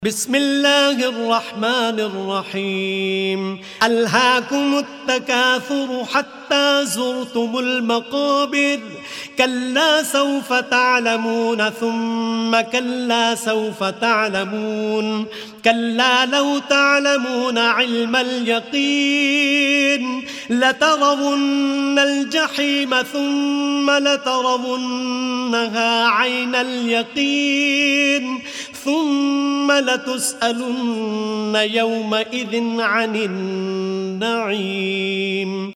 بسم الله الرحمن الرحيم ألهاكم التكاثر حتى زرتم المقابر كلا سوف تعلمون ثم كلا سوف تعلمون كلا لو تعلمون علم اليقين لترون الجحيم ثم لترونها عين اليقين ثم لتسألن يومئذ عن النعيم.